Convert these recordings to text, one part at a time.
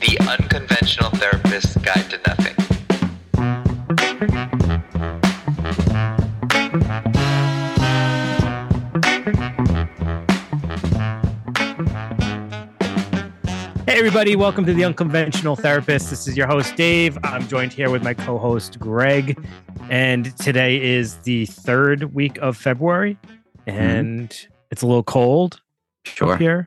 The Unconventional Therapist's Guide to Nothing. Hey everybody, welcome to The Unconventional Therapist. This is your host, Dave. I'm joined here with my co-host, Greg. And today is the third week of February. And it's a little cold up here.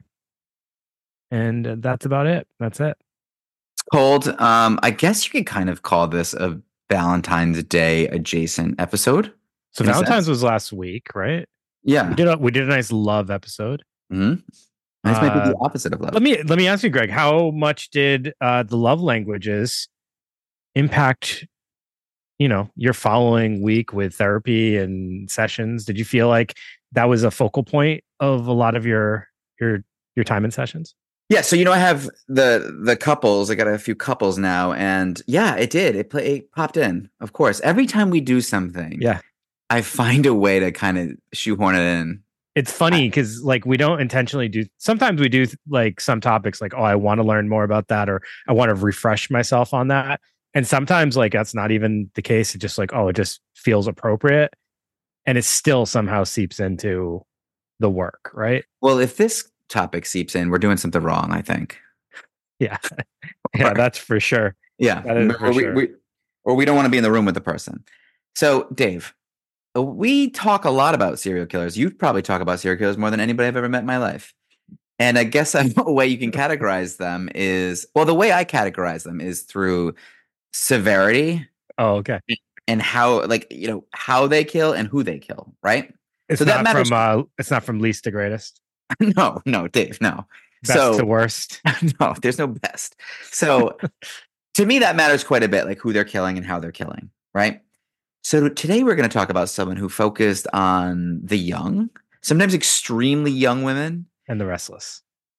And that's about it. That's it. It's cold. I guess you could kind of call this a Valentine's Day adjacent episode. So Valentine's was last week, right? Yeah. We did a nice love episode. Mm-hmm. This might be the opposite of love. Let me ask you, Greg, how much did the love languages impact, your following week with therapy and sessions? Did you feel like that was a focal point of a lot of your time in sessions? Yeah, so I have the couples. I got a few couples now, and yeah, it did. It popped in. Of course, every time we do something, I find a way to kind of shoehorn it in. It's funny because we don't intentionally do. Sometimes we do some topics like, oh, I want to learn more about that, or I want to refresh myself on that. And sometimes that's not even the case. It's just it just feels appropriate, and it still somehow seeps into the work, right? Well, if this topic seeps in, we're doing something wrong, I think. Yeah. That's for sure. Yeah. Or we don't want to be in the room with the person. So, Dave, we talk a lot about serial killers. You probably talk about serial killers more than anybody I've ever met in my life. And I guess a way you can categorize them is, the way I categorize them is through severity. Oh, okay. And how, how they kill and who they kill, right? It's so not that matters. It's not from least to greatest. No, Dave, no. Best to worst. No, there's no best. So to me, that matters quite a bit, who they're killing and how they're killing, right? So today we're going to talk about someone who focused on the young, sometimes extremely young women. And the restless.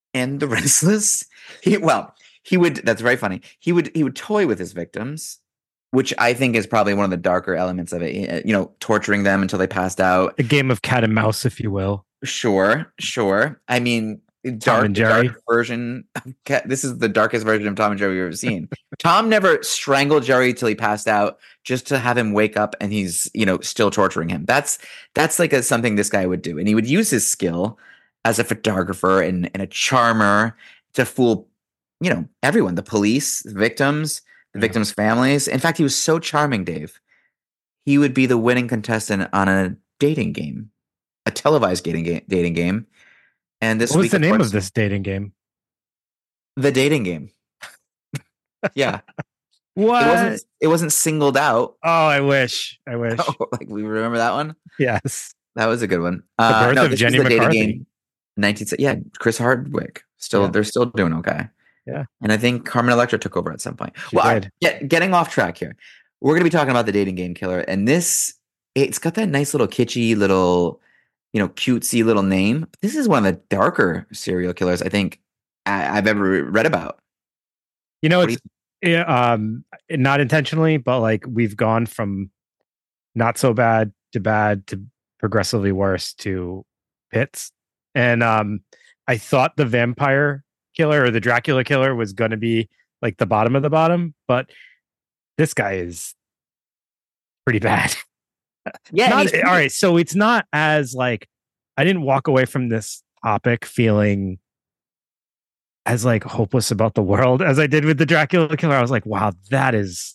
He would, that's very funny. He would toy with his victims, which I think is probably one of the darker elements of it, torturing them until they passed out. A game of cat and mouse, if you will. Sure. I mean, Tom and Jerry version. This is the darkest version of Tom and Jerry we've ever seen. Tom never strangled Jerry till he passed out, just to have him wake up and he's still torturing him. That's something this guy would do, and he would use his skill as a photographer and a charmer to fool everyone, the police, the victims, victims' families. In fact, he was so charming, Dave. He would be the winning contestant on a dating game. A televised dating game. And this What's the name of this dating game? The Dating Game. Yeah. What? It wasn't singled out. Oh, I wish. Oh, we remember that one? Yes. That was a good one. The birth of Jenny McCarthy. Chris Hardwick. They're still doing okay. Yeah. And I think Carmen Electra took over at some point. Getting off track here. We're going to be talking about The Dating Game Killer, and it's got that nice little kitschy little cutesy little name. This is one of the darker serial killers I think I've ever read about. It's not intentionally, but we've gone from not so bad to progressively worse to pits. And I thought the vampire killer or the Dracula killer was going to be the bottom of the bottom, but this guy is pretty bad. Yeah. All right. So it's not as I didn't walk away from this topic feeling as hopeless about the world as I did with the Dracula killer. I was like, wow, that is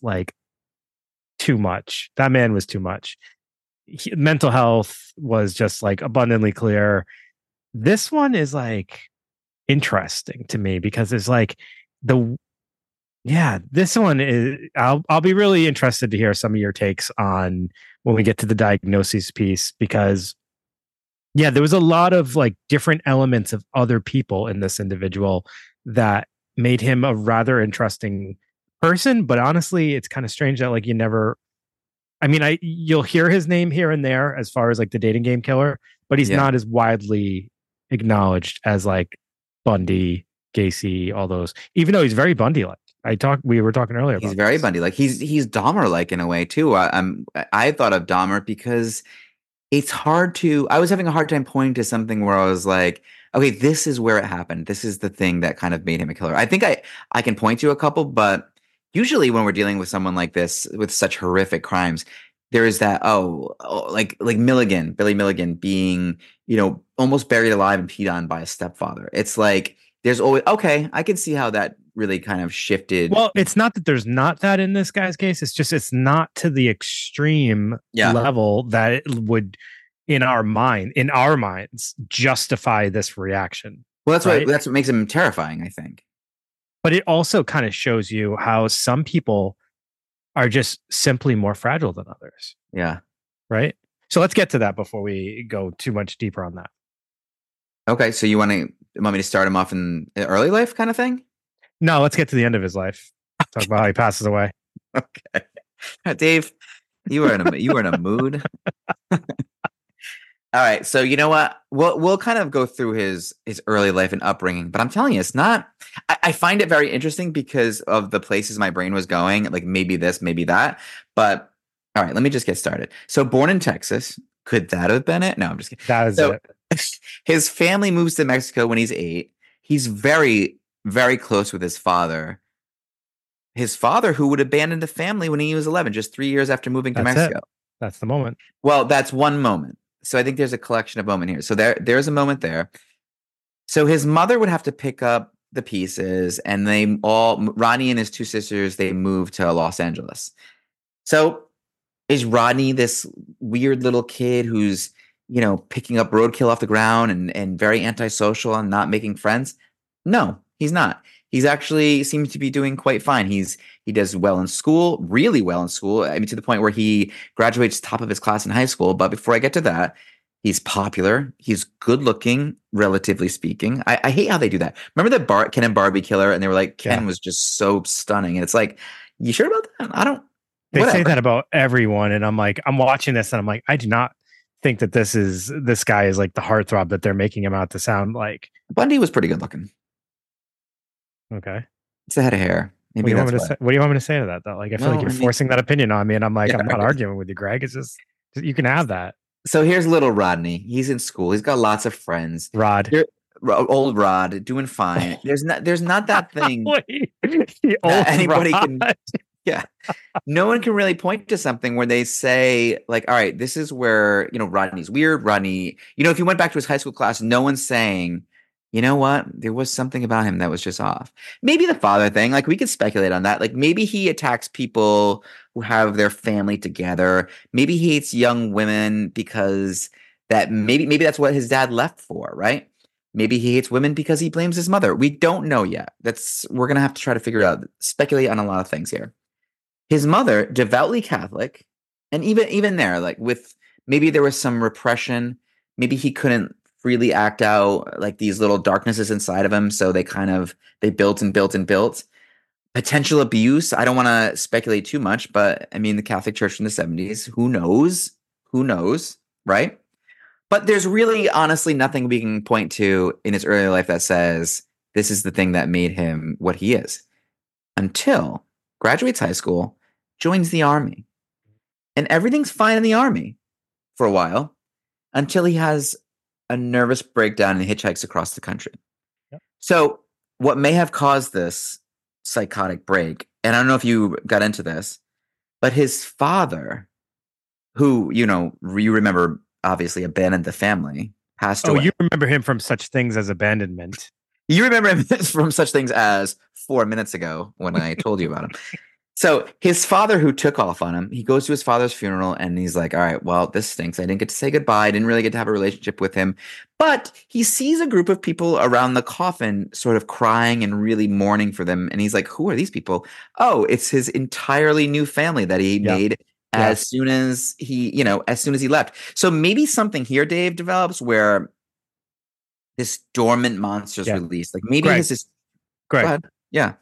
too much. That man was too much. Mental health was just abundantly clear. This one is interesting to me because it's this one is, I'll be really interested to hear some of your takes on when we get to the diagnoses piece, because there was a lot of different elements of other people in this individual that made him a rather interesting person. But honestly, it's kind of strange that you never, you'll hear his name here and there as far as the Dating Game Killer, but he's not as widely acknowledged as Bundy, Gacy, all those, even though he's very Bundy-like. We were talking earlier about he's very Bundy, he's Dahmer-like in a way too. I thought of Dahmer because it's hard to. I was having a hard time pointing to something where I was like, okay, this is where it happened. This is the thing that kind of made him a killer. I think I can point to a couple, but usually when we're dealing with someone like this with such horrific crimes, there is that like Milligan, Billy Milligan being, almost buried alive and peed on by a stepfather. It's like there's always okay, I can see how that really kind of shifted. Well, it's not that there's not that in this guy's case. It's just it's not to the extreme level that it would in our minds justify this reaction. Well, that's what makes him terrifying, I think. But it also kind of shows you how some people are just simply more fragile than others. Yeah. Right. So let's get to that before we go too much deeper on that. Okay. So you want me to start him off in early life kind of thing? No, let's get to the end of his life. Talk about how he passes away. Okay. Dave, you were in a mood. All right, so you know what? We'll kind of go through his early life and upbringing, but I'm telling you, it's not. I find it very interesting because of the places my brain was going, like maybe this, maybe that. But all right, let me just get started. So, born in Texas, could that have been it? No, I'm just kidding. That is it. His family moves to Mexico when he's 8. He's very, very close with his father. His father, who would abandon the family when he was 11, just 3 years after moving to Mexico. That's the moment. Well, that's one moment. So I think there's a collection of moments here. So there's a moment there. So his mother would have to pick up the pieces, and Rodney and his 2 sisters, they moved to Los Angeles. So is Rodney this weird little kid who's, picking up roadkill off the ground and very antisocial and not making friends? No, he's not. He's actually seems to be doing quite fine. He does well in school, really well in school. I mean, to the point where he graduates top of his class in high school. But before I get to that, he's popular. He's good looking, relatively speaking. I hate how they do that. Remember the Ken and Barbie killer? And they were like, Ken was just so stunning. And it's like, you sure about that? I don't. They say that about everyone. And I'm like, I'm watching this and I'm like, I do not think that this guy is like the heartthrob that they're making him out to sound like. Bundy was pretty good looking. Okay. It's a head of hair. Maybe what do you want me to say to that though? Like, I feel like you're forcing that opinion on me, and I'm like, I'm not arguing with you, Greg. It's just you can have that. So here's little Rodney. He's in school. He's got lots of friends. Old Rod, doing fine. There's not that thing that anybody can. Yeah, no one can really point to something where they say like, all right, this is where Rodney's weird. Rodney, if you went back to his high school class, no one's saying, you know what? There was something about him that was just off. Maybe the father thing, like we could speculate on that. Like maybe he attacks people who have their family together. Maybe he hates young women because maybe that's what his dad left for, right? Maybe he hates women because he blames his mother. We don't know yet. We're going to have to try to figure out, speculate on a lot of things here. His mother, devoutly Catholic, and even there, like maybe there was some repression. Maybe he couldn't freely act out like these little darknesses inside of him. So they built and built and built. Potential abuse. I don't want to speculate too much, but I mean, the Catholic Church in the 70s, who knows? Who knows? Right. But there's really honestly nothing we can point to in his early life that says this is the thing that made him what he is until graduates high school, joins the army, and everything's fine in the army for a while until he has a nervous breakdown and hitchhikes across the country. Yep. So what may have caused this psychotic break, and I don't know if you got into this, but his father, who, you remember obviously abandoned the family, passed away. Oh, you remember him from such things as abandonment. You remember him from such things as 4 minutes ago when I told you about him. So his father, who took off on him, he goes to his father's funeral and he's like, all right, well, this stinks. I didn't get to say goodbye. I didn't really get to have a relationship with him. But he sees a group of people around the coffin sort of crying and really mourning for them. And he's like, who are these people? Oh, it's his entirely new family that he made as soon as he left. So maybe something here, Dave, develops where this dormant monster's released. Like maybe Greg. Greg. Yeah.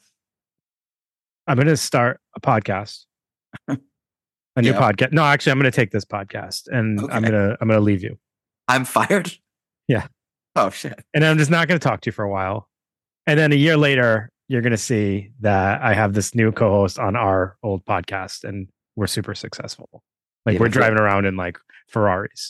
I'm going to start a podcast, a new podcast. No, actually, I'm going to take this podcast and I'm going to leave you. I'm fired. Yeah. Oh shit. And I'm just not going to talk to you for a while. And then a year later, you're going to see that I have this new co-host on our old podcast and we're super successful. Like we're driving around in like Ferraris.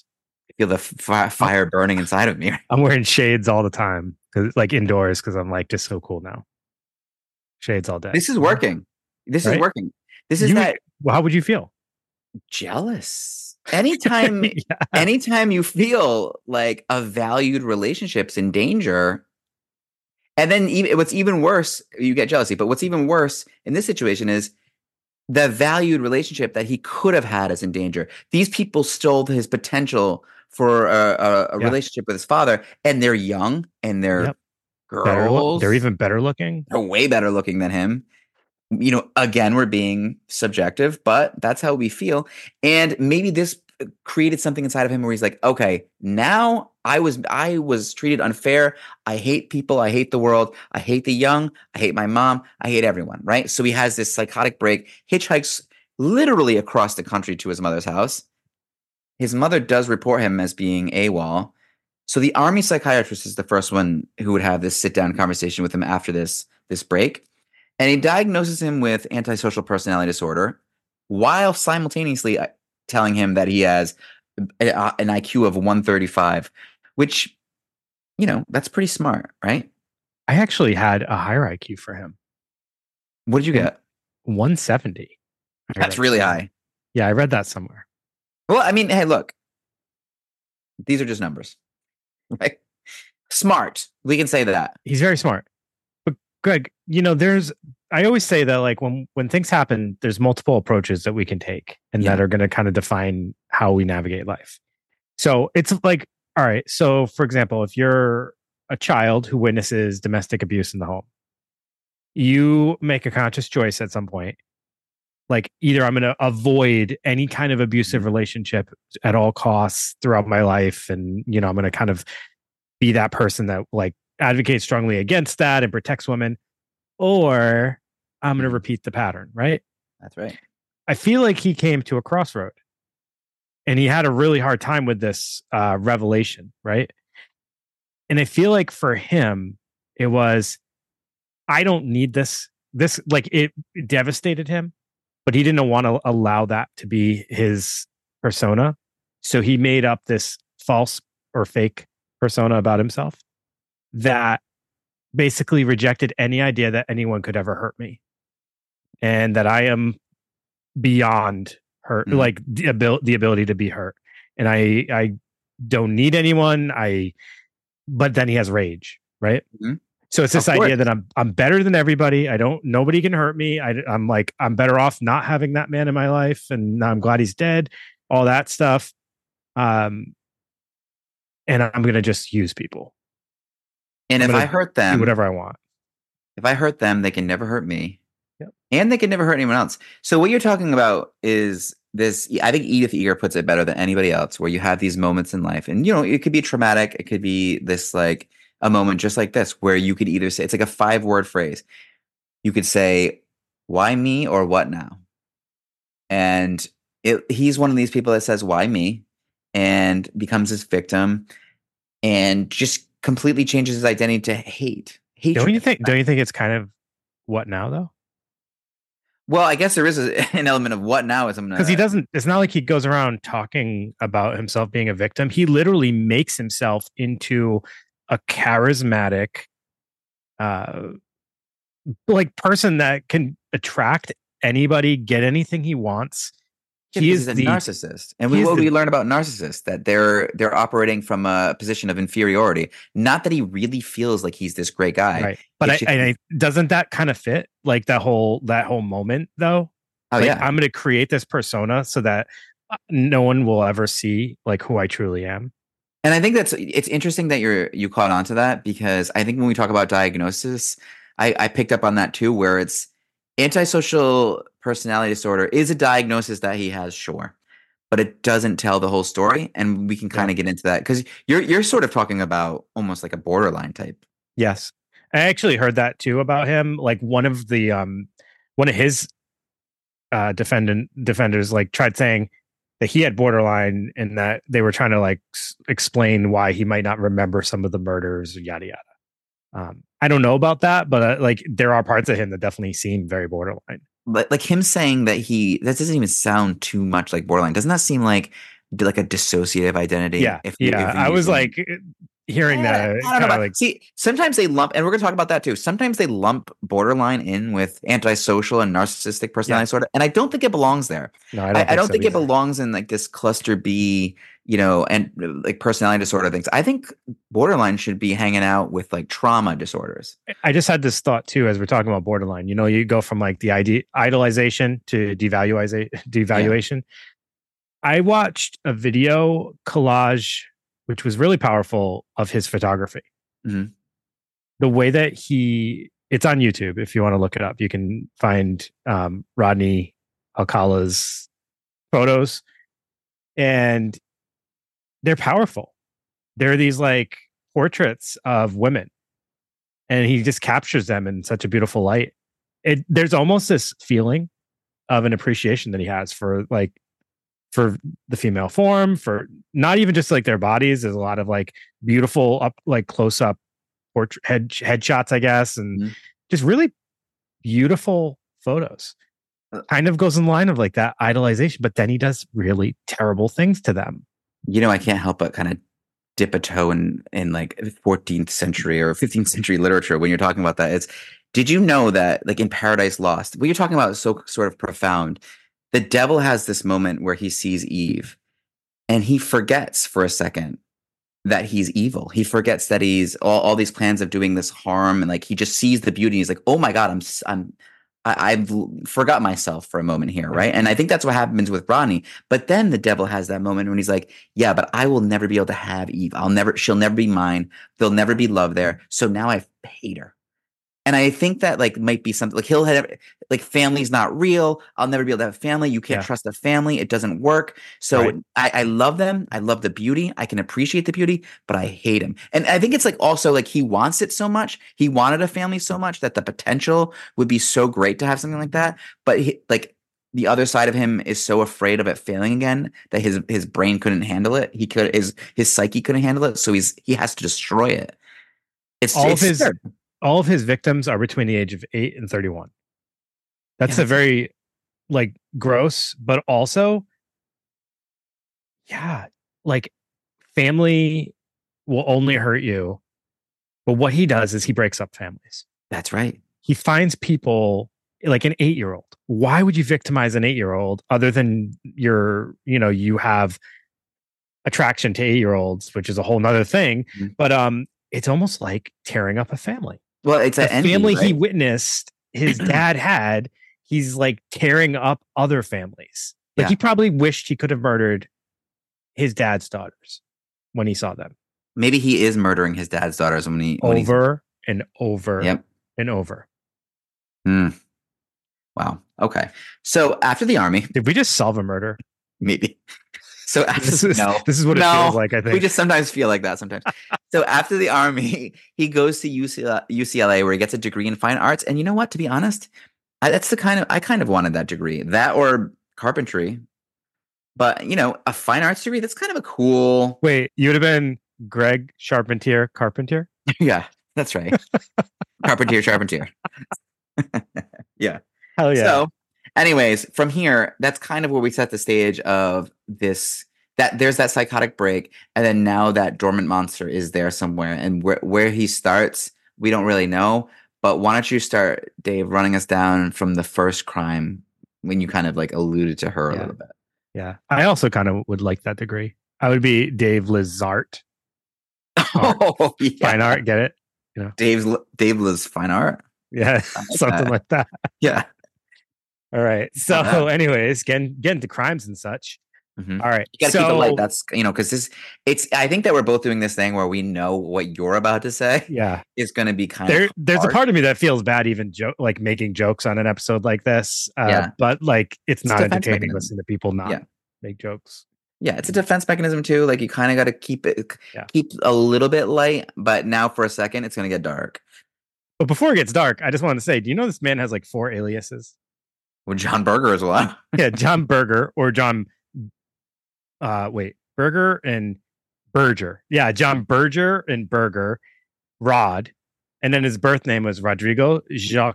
feel the fire burning inside of me. I'm wearing shades all the time, like indoors, because I'm like just so cool now. Shades all day. This is working. This is Right? working. This is that Well, how would you feel? jealous. Anytime, Yeah. anytime you feel like a valued relationship's in danger, and then what's even worse, you get jealousy. But what's even worse in this situation is the valued relationship that he could have had is in danger. These people stole his potential for a relationship with his father, and they're young and they're girls. They're even better looking. They're way better looking than him. You know, again, we're being subjective, but that's how we feel. And maybe this created something inside of him where he's like, okay, now I was treated unfair. I hate people. I hate the world. I hate the young. I hate my mom. I hate everyone. Right. So he has this psychotic break, hitchhikes literally across the country to his mother's house. His mother does report him as being AWOL. So the army psychiatrist is the first one who would have this sit down conversation with him after this break. And he diagnoses him with antisocial personality disorder while simultaneously telling him that he has an IQ of 135, which, you know, that's pretty smart, right? I actually had a higher IQ for him. What did you get? 170. That's really high. Yeah, I read that somewhere. Well, I mean, hey, look, these are just numbers, right? Smart. We can say that. He's very smart. But Greg, you know, I always say that like when things happen, there's multiple approaches that we can take and that are going to kind of define how we navigate life. So it's like, all right. So for example, if you're a child who witnesses domestic abuse in the home, you make a conscious choice at some point. Like either I'm going to avoid any kind of abusive relationship at all costs throughout my life. And, you know, I'm going to kind of be that person that like advocates strongly against that and protects women, or I'm going to repeat the pattern. Right. That's right. I feel like he came to a crossroad and he had a really hard time with this revelation. Right. And I feel like for him, it was, I don't need this. This like it devastated him. But he didn't want to allow that to be his persona. So he made up this false or fake persona about himself that basically rejected any idea that anyone could ever hurt me. And that I am beyond hurt, like the ability to be hurt. And I don't need anyone. But then he has rage, right? Mm-hmm. So it's this idea that I'm better than everybody. Nobody can hurt me. I'm better off not having that man in my life. And I'm glad he's dead, all that stuff. And I'm going to just use people. And if I hurt them, do whatever I want. If I hurt them, they can never hurt me. Yep. And they can never hurt anyone else. So what you're talking about is this, I think Edith Eger puts it better than anybody else, where you have these moments in life. And, you know, it could be traumatic. It could be this like, a moment just like this where you could either say, it's like a 5-word phrase. You could say, why me or what now? And he's one of these people that says, why me? And becomes his victim and just completely changes his identity to hate. Don't you think it's kind of what now though? Well, I guess there is an element of what now because he doesn't, it's not like he goes around talking about himself being a victim. He literally makes himself into a charismatic, like person that can attract anybody, get anything he wants. He is a narcissist, and what do we learn about narcissists? That they're operating from a position of inferiority. Not that he really feels like he's this great guy, right? But doesn't that kind of fit like that whole moment though? Oh like, yeah, I'm going to create this persona so that no one will ever see like who I truly am. And I think it's interesting that you caught on to that, because I think when we talk about diagnosis, I picked up on that too, where it's antisocial personality disorder is a diagnosis that he has, sure, but it doesn't tell the whole story. And we can kind of get into that because you're sort of talking about almost like a borderline type. Yes. I actually heard that too about him. Like one of his defenders like tried saying that he had borderline and that they were trying to like explain why he might not remember some of the murders, yada, yada. I don't know about that, but like there are parts of him that definitely seem very borderline. But like him saying that doesn't even sound too much like borderline. Doesn't that seem like like a dissociative identity. Yeah, If I was like hearing that. I don't know Kind of about, like, see, sometimes they lump, and we're going to talk about that too. Sometimes they lump borderline in with antisocial and narcissistic personality disorder, and I don't think it belongs there. no, I don't think I don't so think it either. belongs in like this cluster B, and like personality disorder things. I think borderline should be hanging out with like trauma disorders. I just had this thought too as we're talking about borderline. You go from like the idolization to devaluation. I watched a video collage, which was really powerful, of his photography. Mhm. The way that it's on YouTube. If you want to look it up, you can find Rodney Alcala's photos, and they're powerful. They're these like portraits of women, and he just captures them in such a beautiful light. There's almost this feeling of an appreciation that he has for the female form, for not even just like their bodies. There's a lot of like beautiful close up portrait headshots, I guess, and just really beautiful photos. Kind of goes in line of like that idolization, but then he does really terrible things to them. I can't help but kind of dip a toe in like 14th century or 15th century literature when you're talking about that. Did you know that like in Paradise Lost, what you're talking about is so sort of profound. The devil has this moment where he sees Eve and he forgets for a second that he's evil. He forgets that he's all these plans of doing this harm, and like he just sees the beauty. He's like, oh my God, I've forgot myself for a moment here, right? And I think that's what happens with Rodney. But then the devil has that moment when he's like, yeah, but I will never be able to have Eve. She'll never be mine. There'll never be love there. So now I hate her. And I think that like might be something like he'll have like family's not real. I'll never be able to have a family. You can't trust a family. It doesn't work. So right. I love them. I love the beauty. I can appreciate the beauty, but I hate him. And I think it's like also like he wants it so much. He wanted a family so much that the potential would be so great to have something like that. But the other side of him is so afraid of it failing again that his brain couldn't handle it. His psyche couldn't handle it. So he has to destroy it. All of his victims are between the age of 8 and 31. That's a very like gross, but also, like family will only hurt you. But what he does is he breaks up families. That's right. He finds people like an 8-year-old. Why would you victimize an 8-year-old other than you have attraction to 8-year-olds, which is a whole nother thing. Mm-hmm. But it's almost like tearing up a family. Well, it's a family right? He witnessed his dad had. He's like tearing up other families. Like he probably wished he could have murdered his dad's daughters when he saw them. Maybe he is murdering his dad's daughters when he over and over and over. Wow. Okay. So after the army, did we just solve a murder? Maybe. So this is what it feels like. I think we just sometimes feel like that. Sometimes. So after the army, he goes to UCLA where he gets a degree in fine arts. And you know what? To be honest, I kind of wanted that degree, that or carpentry. But a fine arts degree, that's kind of a cool. Wait, you would have been Greg Charpentier Carpentier? Yeah, that's right. Charpentier. Yeah. Hell yeah. So, anyways, from here, that's kind of where we set the stage of this. That there's that psychotic break, and then now that dormant monster is there somewhere, and where he starts, we don't really know. But why don't you start, Dave, running us down from the first crime when you kind of like alluded to her a little bit? Yeah, I also kind of would like that degree. I would be Dave Lizart. Oh, yeah. Fine art, get it? Dave Liz fine art. Yeah, something like that. Yeah. All right. So, anyways, getting to crimes and such. Mm-hmm. All right. You gotta keep it light. That's because I think that we're both doing this thing where we know what you're about to say. Yeah, is going to be kind of. There's a part of me that feels bad even like making jokes on an episode like this. But like it's not entertaining listening to people not make jokes. Yeah, it's a defense mechanism too. Like you kind of got to keep a little bit light, but now for a second it's going to get dark. But before it gets dark, I just wanted to say, do you know this man has like 4 aliases? Well, John Berger as well. Yeah, John Berger or John. Berger and Berger. Yeah, John Berger and Berger, Rod, and then his birth name was Rodrigo Jacques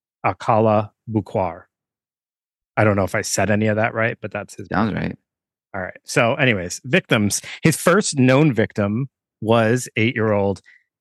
Alcala Buquar. I don't know if I said any of that right, but that's his. Sounds right. All right. So, anyways, victims. His first known victim was 8-year-old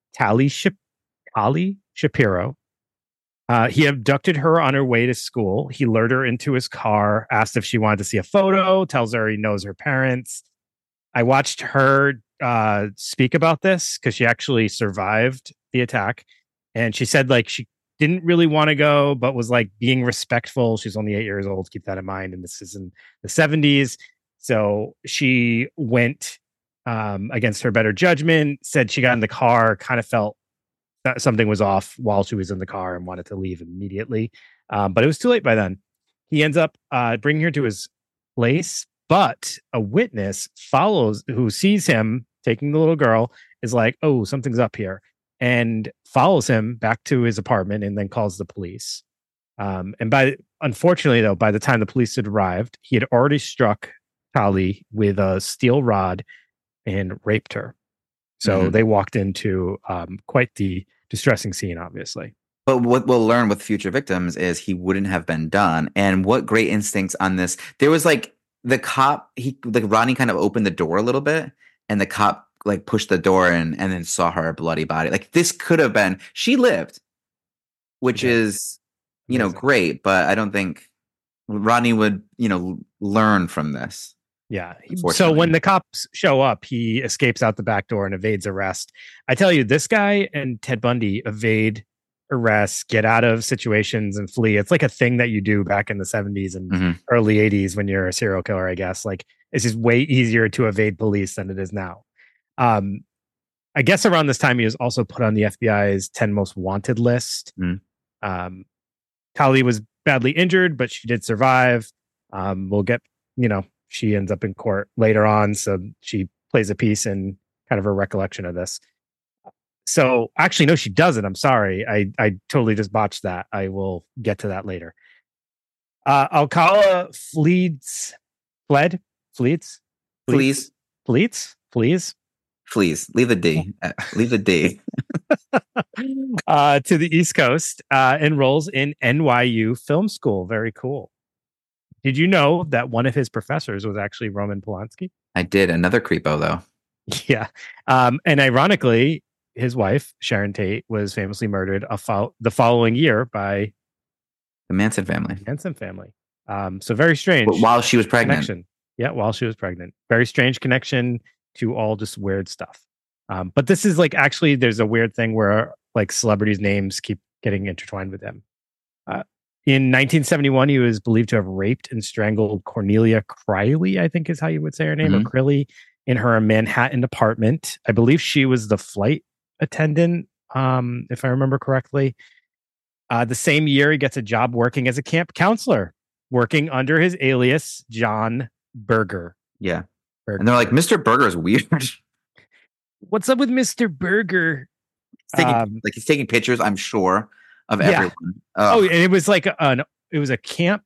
Tali Shapiro. He abducted her on her way to school. He lured her into his car, asked if she wanted to see a photo, tells her he knows her parents. I watched her speak about this because she actually survived the attack. And she said like she didn't really want to go, but was like being respectful. She's only 8 years old. Keep that in mind. And this is in the 70s. So she went against her better judgment, said she got in the car, kind of felt that something was off while she was in the car and wanted to leave immediately. But it was too late by then. He ends up bringing her to his place, but a witness who sees him taking the little girl, is like, oh, something's up here, and follows him back to his apartment and then calls the police. Unfortunately, though, by the time the police had arrived, he had already struck Tali with a steel rod and raped her. So they walked into quite the distressing scene, obviously. But what we'll learn with future victims is he wouldn't have been done. And what great instincts on this. There was like the cop, Rodney kind of opened the door a little bit, and the cop like pushed the door in and then saw her bloody body. Like this could have been, she lived, which is, great. But I don't think Rodney would, learn from this. Yeah. So when the cops show up, he escapes out the back door and evades arrest. I tell you, this guy and Ted Bundy evade arrests, get out of situations and flee. It's like a thing that you do back in the 70s and early 80s when you're a serial killer, I guess. Like it's just way easier to evade police than it is now. I guess around this time, he was also put on the FBI's 10 most wanted list. Tali was badly injured, but she did survive. We'll get, she ends up in court later on. So she plays a piece in kind of her recollection of this. So actually, no, she doesn't. I'm sorry. I totally just botched that. I will get to that later. Alcala flees. Leave the D. Leave the D. To the East Coast, enrolls in NYU Film School. Very cool. Did you know that one of his professors was actually Roman Polanski? I did. Another creepo, though. Yeah. And ironically, his wife, Sharon Tate, was famously murdered the following year by the Manson family. So very strange. But while she was pregnant. Connection. Yeah, while she was pregnant. Very strange connection to all just weird stuff. But this is like, actually, there's a weird thing where like celebrities' names keep getting intertwined with them. In 1971, he was believed to have raped and strangled Cornelia Criley, I think is how you would say her name, or Crilly, in her Manhattan apartment. I believe she was the flight attendant, if I remember correctly. The same year, he gets a job working as a camp counselor, working under his alias, John Berger. Yeah. Berger. And they're like, Mr. Berger is weird. What's up with Mr. Berger? He's taking pictures, I'm sure, of everyone. And it was like it was a camp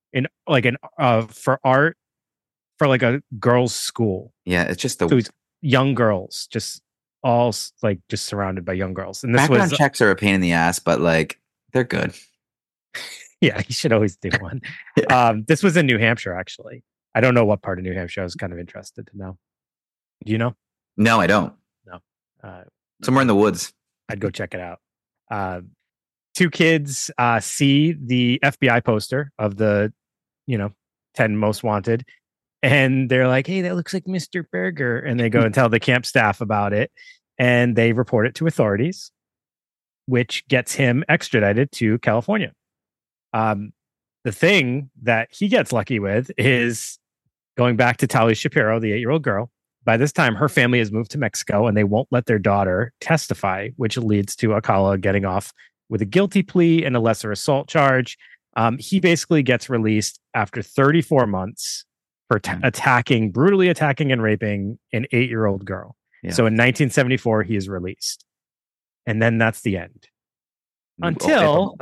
for art for like a girls' school. Yeah, it's just young girls, just all like just surrounded by young girls. And this background checks are a pain in the ass, but like they're good. Yeah, you should always do one. This was in New Hampshire, actually. I don't know what part of New Hampshire. I was kind of interested to know. Do you know? No, I don't. No. Somewhere in the woods. I'd go check it out. Two kids see the FBI poster of the, 10 most wanted. And they're like, hey, that looks like Mr. Berger. And they go and tell the camp staff about it. And they report it to authorities, which gets him extradited to California. The thing that he gets lucky with is going back to Tali Shapiro, the 8-year-old girl. By this time, her family has moved to Mexico and they won't let their daughter testify, which leads to Alcala getting off with a guilty plea and a lesser assault charge. He basically gets released after 34 months for brutally attacking and raping an 8-year-old girl. Yeah. So in 1974, he is released. And then that's the end. Until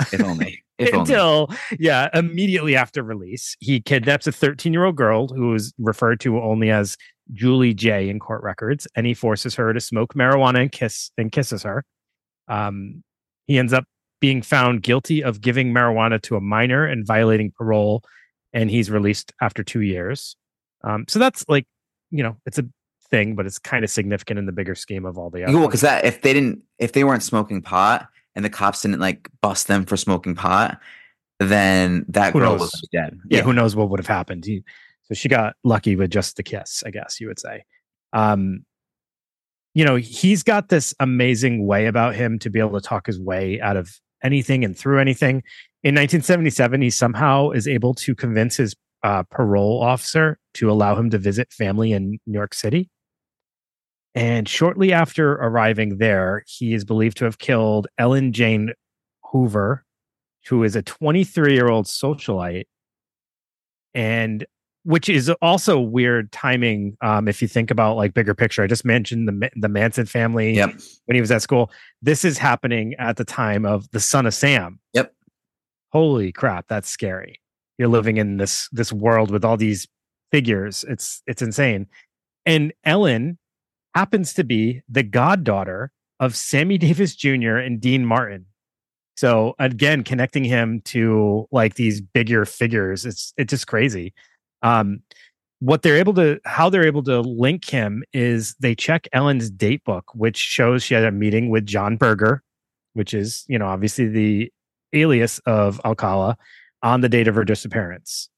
immediately after release, he kidnaps a 13-year-old girl who is referred to only as Julie J in court records, and he forces her to smoke marijuana and kisses her. He ends up being found guilty of giving marijuana to a minor and violating parole, and he's released after 2 years. So that's like, it's a thing, but it's kind of significant in the bigger scheme of all the Well, other. because if they weren't smoking pot and the cops didn't like bust them for smoking pot, then that Who girl knows? was dead. Yeah, who knows what would have happened? So she got lucky with just the kiss, I guess you would say. He's got this amazing way about him to be able to talk his way out of anything and through anything. In 1977, he somehow is able to convince his parole officer to allow him to visit family in New York City. And shortly after arriving there, he is believed to have killed Ellen Jane Hoover, who is a 23-year-old socialite, and which is also weird timing. If you think about like bigger picture, I just mentioned the Manson family when he was at school. This is happening at the time of The Son of Sam. Yep. Holy crap, that's scary. You're living in this world with all these figures. It's insane. And Ellen happens to be the goddaughter of Sammy Davis Jr. and Dean Martin. So again, connecting him to like these bigger figures, it's just crazy. How they're able to link him is they check Ellen's date book, which shows she had a meeting with John Berger, which is, obviously the alias of Alcala, on the date of her disappearance.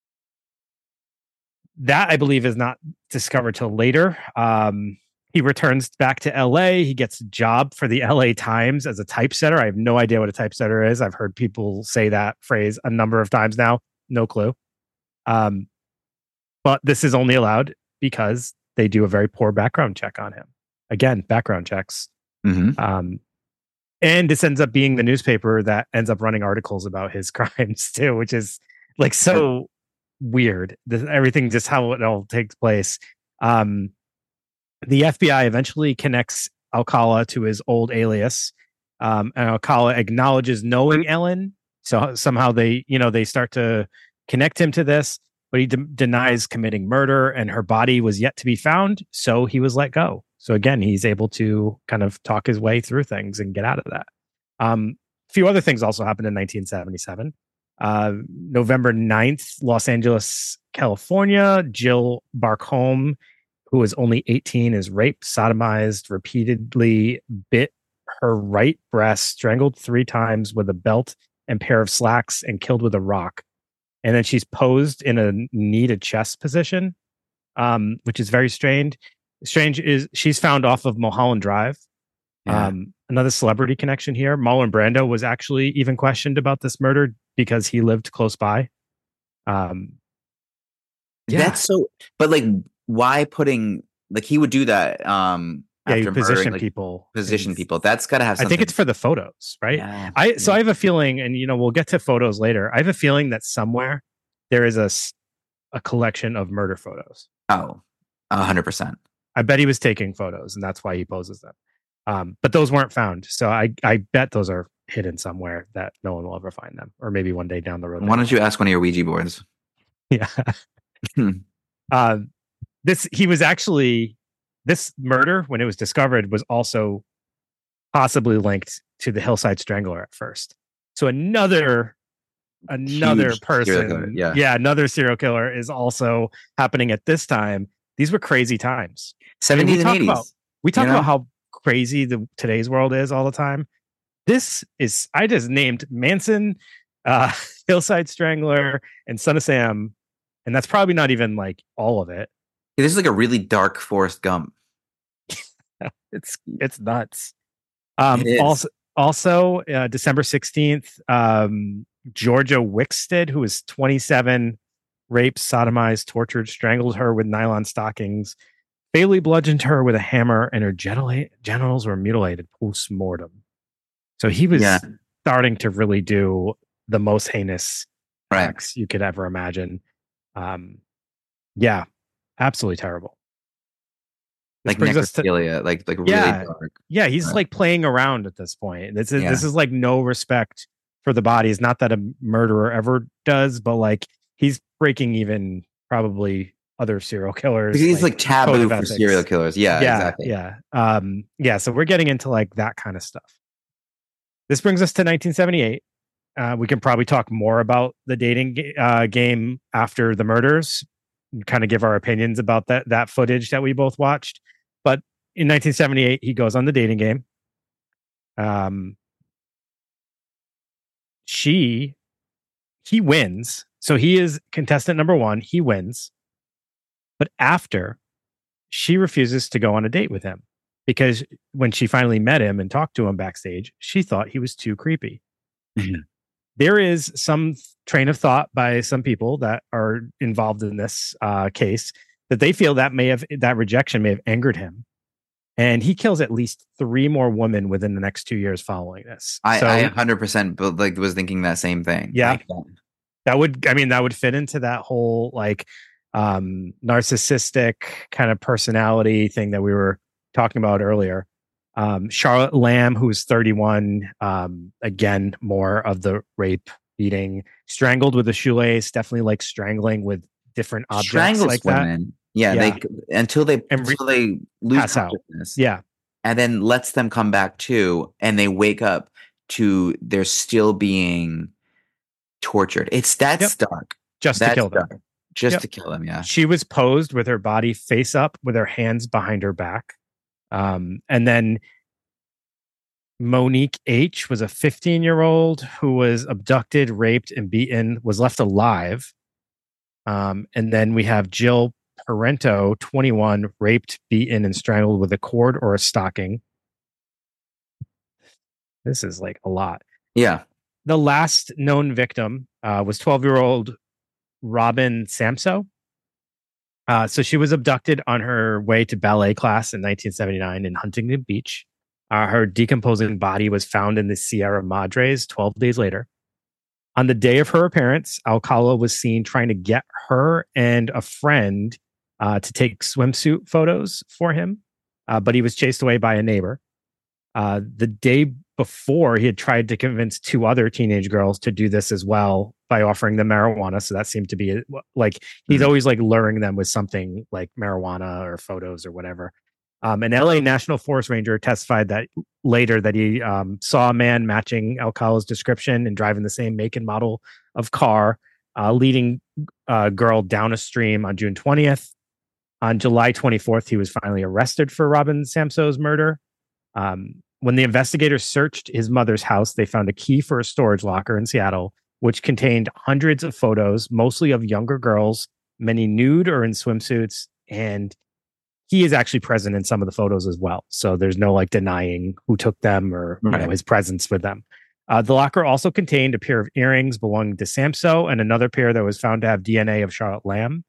That, I believe, is not discovered till later. He returns back to LA. He gets a job for the LA Times as a typesetter. I have no idea what a typesetter is. I've heard people say that phrase a number of times now. No clue. But this is only allowed because they do a very poor background check on him. Again, background checks. Mm-hmm. And this ends up being the newspaper that ends up running articles about his crimes too, which is like so weird. Everything, just how it all takes place. The FBI eventually connects Alcala to his old alias, and Alcala acknowledges knowing Ellen. So somehow they start to connect him to this, but he denies committing murder, and her body was yet to be found. So he was let go. So again, he's able to kind of talk his way through things and get out of that. A few other things also happened in 1977. November 9th, Los Angeles, California, Jill Barcombe, who was only 18, is raped, sodomized, repeatedly bit her right breast, strangled 3 times with a belt and pair of slacks, and killed with a rock. And then she's posed in a knee to chest position, which is very strange. Strange is she's found off of Mulholland Drive. Yeah. Another celebrity connection here. Marlon Brando was actually even questioned about this murder because he lived close by. That's so, but like, why putting, like, he would do that you after position murdering, like, people. people. That's got to have something. I think it's for the photos, right? Yeah. I have a feeling, and we'll get to photos later. I have a feeling that somewhere there is a collection of murder photos. Oh, 100%. I bet he was taking photos, and that's why he poses them. But those weren't found, so I bet those are hidden somewhere that no one will ever find them, or maybe one day down the road. Why don't you ask one of your Ouija boards? Yeah. This murder, when it was discovered, was also possibly linked to the Hillside Strangler at first. So another Huge person, serial killer, another serial killer is also happening at this time. These were crazy times. 70s and 80s. We talk about how crazy today's world is all the time. I just named Manson, Hillside Strangler, and Son of Sam, and that's probably not even like all of it. This is like a really dark Forrest Gump. It's nuts. It is. Also, December 16th, Georgia Wickstead, who was 27, raped, sodomized, tortured, strangled her with nylon stockings, fatally bludgeoned her with a hammer, and her genitals were mutilated post-mortem. So he was starting to really do the most heinous acts you could ever imagine. Absolutely terrible. Like necrophilia, like really dark. Yeah, he's like playing around at this point. This is like no respect for the bodies. Not that a murderer ever does, but like he's breaking even probably other serial killers. He's like taboo for serial killers. Yeah, exactly. Yeah. So we're getting into like that kind of stuff. This brings us to 1978. We can probably talk more about the dating game after the murders. kind of give our opinions about that footage that we both watched. But in 1978, he goes on the dating game. He wins. So he is contestant number 1. He wins. But after, she refuses to go on a date with him because when she finally met him and talked to him backstage, she thought he was too creepy. Mhm. There is some train of thought by some people that are involved in this case that they feel that that rejection may have angered him. And he kills at least 3 more women within the next 2 years following this. I 100% was thinking that same thing. Yeah. That would fit into that whole like narcissistic kind of personality thing that we were talking about earlier. Charlotte Lamb, who's 31, again, more of the rape, beating, strangled with a shoelace, definitely like strangling with different objects. Strangles like women. that. Yeah, Yeah. until they lose pass out. consciousness. Yeah. And then lets them come back too, and they wake up to they're still being tortured. That's dark. Just to kill them. Dark. Just to kill them, yeah. She was posed with her body face up with her hands behind her back. And then Monique H. was a 15-year-old who was abducted, raped, and beaten, was left alive. And then we have Jill Parento, 21, raped, beaten, and strangled with a cord or a stocking. This is like a lot. Yeah. The last known victim was 12-year-old Robin Samso. So she was abducted on her way to ballet class in 1979 in Huntington Beach. Her decomposing body was found in the Sierra Madres 12 days later. On the day of her appearance, Alcala was seen trying to get her and a friend to take swimsuit photos for him, but he was chased away by a neighbor. The day before, he had tried to convince 2 other teenage girls to do this as well by offering them marijuana. So that seemed to be like he's always like luring them with something like marijuana or photos or whatever. An LA National Forest Ranger testified that later that he saw a man matching Alcala's description and driving the same make and model of car, leading a girl down a stream on June 20th. On July 24th, he was finally arrested for Robin Samso's murder. When the investigators searched his mother's house, they found a key for a storage locker in Seattle, which contained hundreds of photos, mostly of younger girls, many nude or in swimsuits, and he is actually present in some of the photos as well. So there's no like denying who took them or his presence with them. The locker also contained a pair of earrings belonging to Samso and another pair that was found to have DNA of Charlotte Lamb.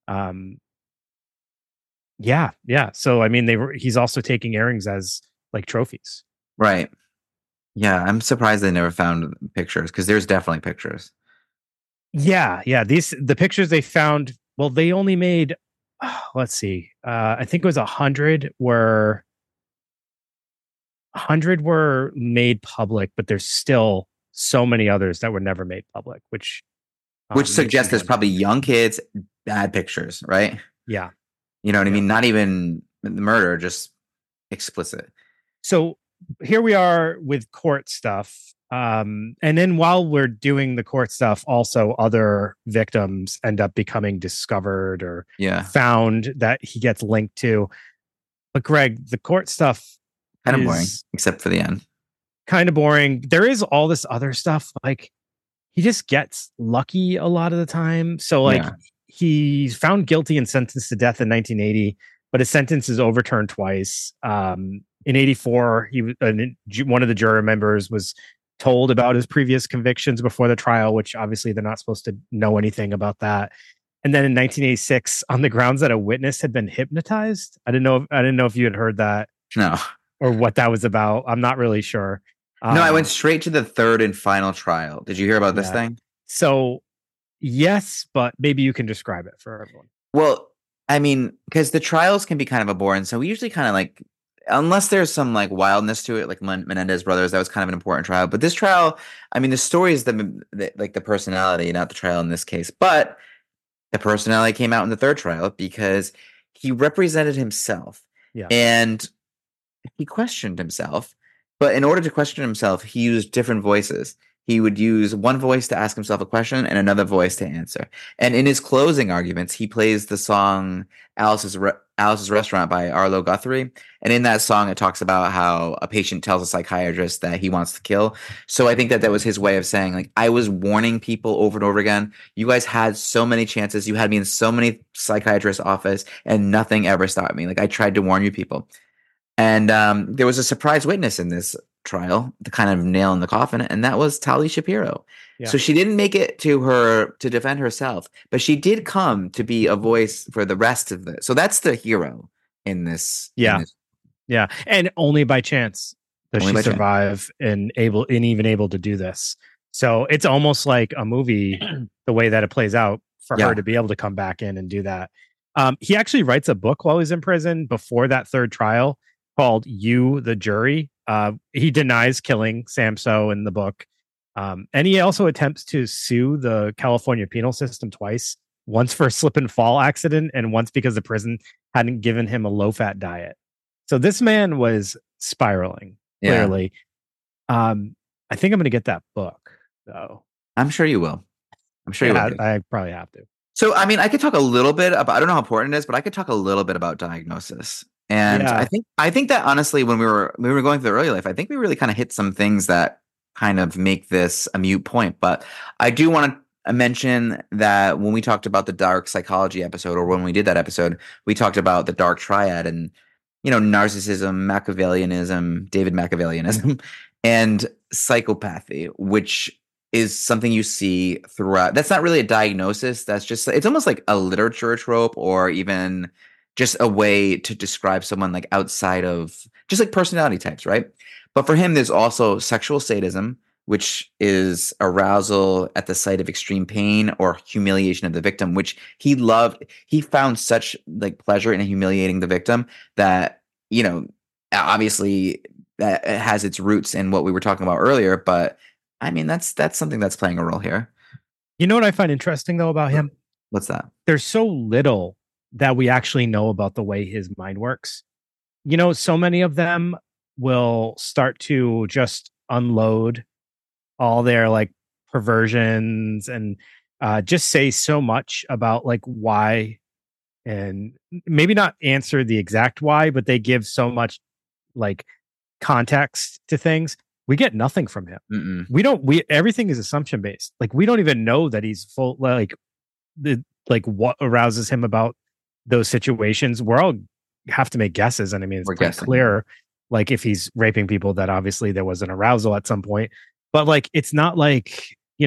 Yeah. So I mean, he's also taking earrings as like trophies. Right. Yeah, I'm surprised they never found pictures because there's definitely pictures. Yeah. The pictures they found. Well, they only made. Let's see. I think it was 100 were made public, but there's still so many others that were never made public, which suggests there's probably young kids, bad pictures, right? Yeah. You know what I mean? Not even the murder, just explicit. So here we are with court stuff. And then while we're doing the court stuff, also other victims end up becoming discovered or found that he gets linked to. But Greg, the court stuff kind of boring, except for the end. Kind of boring. There is all this other stuff. Like he just gets lucky a lot of the time. So like he's found guilty and sentenced to death in 1980, but his sentence is overturned twice. In 84, one of the juror members was told about his previous convictions before the trial, which obviously they're not supposed to know anything about that. And then in 1986, on the grounds that a witness had been hypnotized. I didn't know if you had heard that. No. Or what that was about. I'm not really sure. No, I went straight to the third and final trial. Did you hear about this thing? So, yes, but maybe you can describe it for everyone. Well, I mean, because the trials can be kind of a boring. So we usually kind of like, unless there's some like wildness to it, like Menendez brothers, that was kind of an important trial. But this trial, I mean, the story is like the personality, not the trial in this case. But the personality came out in the third trial because he represented himself. Yeah. And he questioned himself. But in order to question himself, he used different voices. he would use one voice to ask himself a question and another voice to answer. And in his closing arguments, he plays the song Alice's Restaurant by Arlo Guthrie. And in that song, it talks about how a patient tells a psychiatrist that he wants to kill. So I think that was his way of saying, like, I was warning people over and over again. You guys had so many chances. You had me in so many psychiatrists' office and nothing ever stopped me. Like, I tried to warn you people. And there was a surprise witness in this trial, the kind of nail in the coffin, and that was Tali Shapiro. Yeah. So she didn't make it to defend herself, but she did come to be a voice for the rest of the. So that's the hero in this. Yeah, yeah, and only by chance does she survive and even able to do this. So it's almost like a movie, the way that it plays out for her to be able to come back in and do that. He actually writes a book while he's in prison before that third trial called "You, the Jury." He denies killing Samso in the book. And he also attempts to sue the California penal system twice, once for a slip and fall accident and once because the prison hadn't given him a low-fat diet. So this man was spiraling, clearly. I think I'm going to get that book, though. I'm sure you will. You will. I probably have to. So, I mean, I could talk a little bit about, I don't know how important it is, but I could talk a little bit about diagnosis. And I think that honestly, when we were going through the early life, I think we really kind of hit some things that kind of make this a moot point. But I do want to mention that when we talked about the dark psychology episode, or when we did that episode, we talked about the dark triad and, narcissism, Machiavellianism, David Machiavellianism, and psychopathy, which is something you see throughout. That's not really a diagnosis. That's just, it's almost like a literature trope, or even just a way to describe someone like outside of just like personality types, right? But for him, there's also sexual sadism, which is arousal at the sight of extreme pain or humiliation of the victim, which he loved. He found such like pleasure in humiliating the victim that, obviously that has its roots in what we were talking about earlier. But I mean, that's something that's playing a role here. You know what I find interesting though about him? What's that? There's so little that we actually know about the way his mind works. So many of them will start to just unload all their like perversions and just say so much about like why, and maybe not answer the exact why, but they give so much like context to things. We get nothing from him. Everything is assumption based. Like we don't even know that he's full, like what arouses him about those situations. We're all have to make guesses. And I mean, it's pretty clear, like if he's raping people, that obviously there was an arousal at some point, but like, it's not like,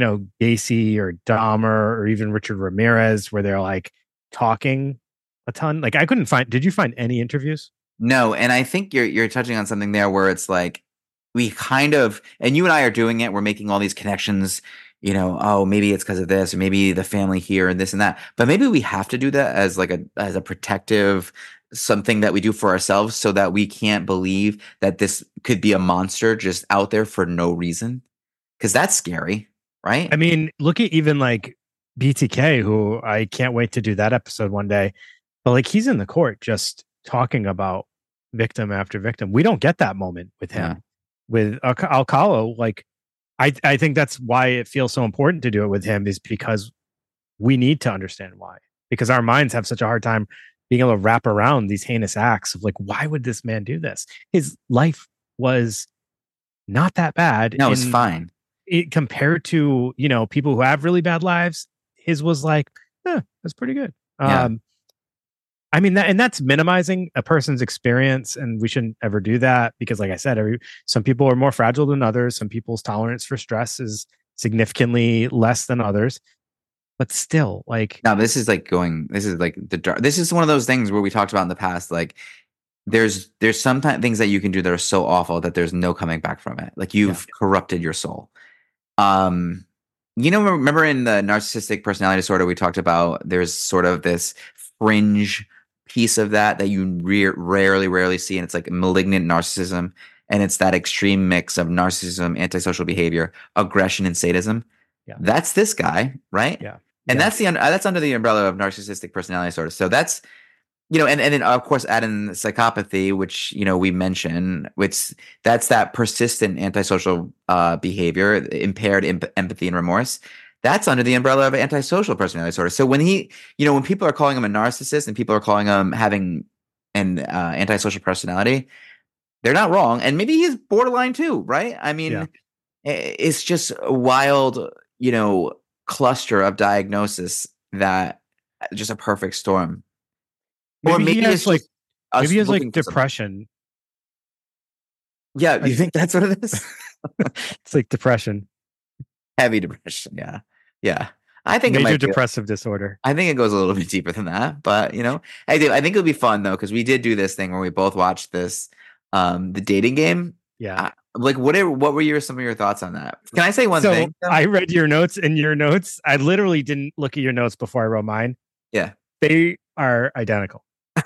Gacy or Dahmer or even Richard Ramirez, where they're like talking a ton. Like did you find any interviews? No. And I think you're touching on something there where it's like, we kind of, and you and I are doing it. We're making all these connections, maybe it's because of this, or maybe the family here and this and that. But maybe we have to do that as a protective, something that we do for ourselves, so that we can't believe that this could be a monster just out there for no reason. Because that's scary, right? I mean, look at even like BTK, who I can't wait to do that episode one day. But like he's in the court just talking about victim after victim. We don't get that moment with him. Yeah. With Alcala, like I think that's why it feels so important to do it with him, is because we need to understand why. Because our minds have such a hard time being able to wrap around these heinous acts of like, why would this man do this? His life was not that bad. No, it's fine. Compared to, people who have really bad lives, his was like, that's pretty good. Yeah. I mean, that's minimizing a person's experience, and we shouldn't ever do that because, like I said, some people are more fragile than others. Some people's tolerance for stress is significantly less than others. But still, like, now this is like the dark. This is one of those things where we talked about in the past. Like, there's sometimes things that you can do that are so awful that there's no coming back from it. Like you've corrupted your soul. Remember in the narcissistic personality disorder, we talked about there's sort of this fringe piece of that you rarely see, and it's like malignant narcissism, and it's that extreme mix of narcissism, antisocial behavior, aggression, and sadism. Yeah, that's this guy, right? Yeah, and that's under the umbrella of narcissistic personality disorder. So that's And then of course add in the psychopathy, which we mention, which that's that persistent antisocial behavior, impaired empathy and remorse. That's under the umbrella of antisocial personality disorder. So when when people are calling him a narcissist and people are calling him having an antisocial personality, they're not wrong. And maybe he's borderline too, right? I mean, Yeah. it's just a wild, cluster of diagnosis that just a perfect storm. Maybe he has like us maybe he has like looking for something. depression. Yeah, you think that's what it is? It's like depression, Heavy depression. Yeah, yeah. I think it major might be. depressive disorder. I think it goes a little bit deeper than that, but I think it'll be fun though because we did do this thing where we both watched this, the dating game. Yeah. Like what were some of your thoughts on that? Can I say one thing? I read your notes, and your notes, I literally didn't look at your notes before I wrote mine. Yeah. They are identical.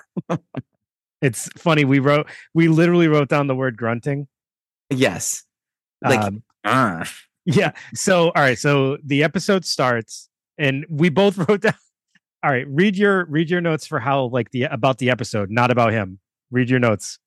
It's funny. We literally wrote down the word grunting. Yes. Like, yeah. So, all right. So the episode starts and we both wrote down. All right. Read your notes for how about the episode, not about him. Read your notes.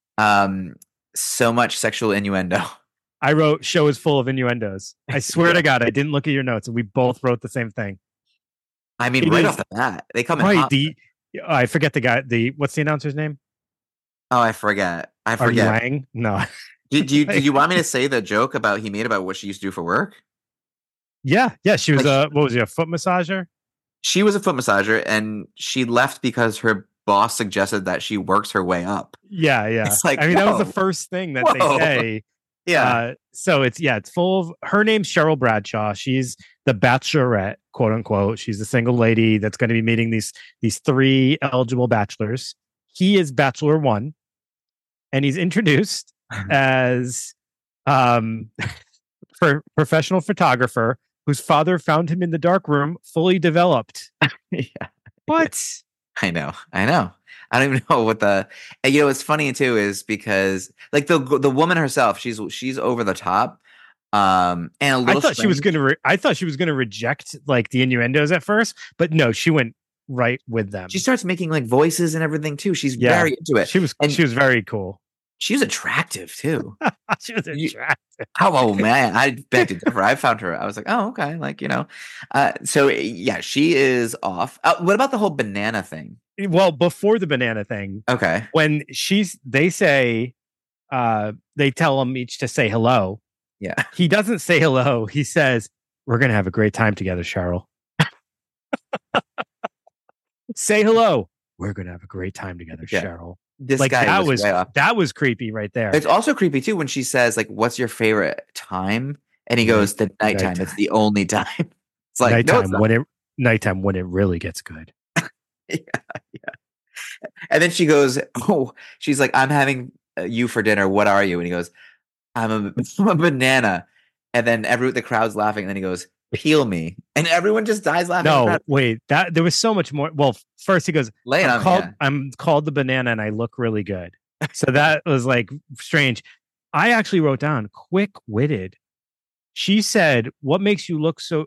So much sexual innuendo. I wrote show is full of innuendos. I swear to God, I didn't look at your notes, and we both wrote the same thing. I mean, right off the bat, they come in hot. I forget the guy. What's the announcer's name? Oh, I forget. Lang? No. Did you want me to say the joke he made about what she used to do for work? Yeah. She was what was he, a foot massager? She was a foot massager, and she left because her boss suggested that she works her way up. Yeah. It's like, that was the first thing that they say. Yeah. So it's full of, her name's Cheryl Bradshaw. She's the bachelorette, quote unquote. She's the single lady that's going to be meeting these three eligible bachelors. He is bachelor one, and he's introduced as professional photographer whose father found him in the dark room, fully developed. Yeah. What? I know. I don't even know what it's funny too is because like the woman herself, she's over the top. And a little I thought she was gonna reject like the innuendos at first, but no, she went right with them. She starts making like voices and everything too. She's very into it. She was very cool. She was attractive too. She was attractive. Oh man, I beg to differ. I found her. I was like, oh okay, so yeah, she is off. What about the whole banana thing? Well, before the banana thing, okay. When they say, they tell them each to say hello. Yeah, he doesn't say hello. He says, "We're gonna have a great time together, Cheryl." Say hello. We're gonna have a great time together, Cheryl. This guy that was creepy right there. It's also creepy too when she says like, "What's your favorite time?" And he goes, "The nighttime. It's the only time." It's like nighttime when it really gets good. Yeah. And then she goes, "Oh," she's like, "I'm having you for dinner. What are you?" And he goes, I'm a banana." And then the crowd's laughing. And then he goes, "Peel me," and everyone just dies laughing. No, wait, there was so much more. Well, first he goes, I'm called the banana and I look really good. So that was like strange. I actually wrote down quick-witted. She said, what makes you look so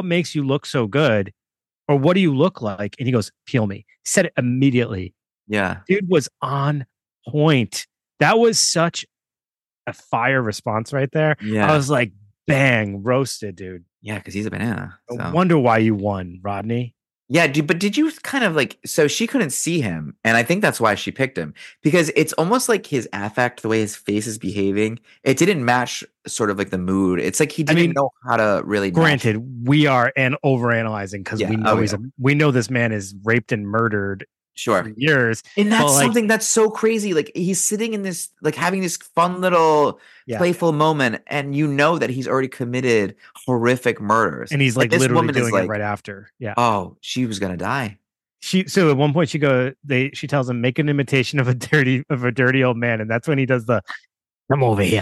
good? Or what do you look like? And he goes, "Peel me." He said it immediately. Yeah. Dude was on point. That was such a fire response right there. Yeah. I was like, bang, roasted, dude. Yeah, because he's a banana. So. I wonder why you won, Rodney. Yeah, but did you kind of like, so she couldn't see him, and I think that's why she picked him, because it's almost like his affect, the way his face is behaving, it didn't match sort of like the mood. It's like he didn't know how to really. Granted, we are overanalyzing because we know this man is raped and murdered. Sure. For years. And that's something that's so crazy. Like he's sitting in this, like having this fun little playful moment, and you know that he's already committed horrific murders. And he's like literally doing it right after. Yeah. Oh, she was gonna die. So at one point she tells him, make an imitation of a dirty old man, and that's when he does the "come over here."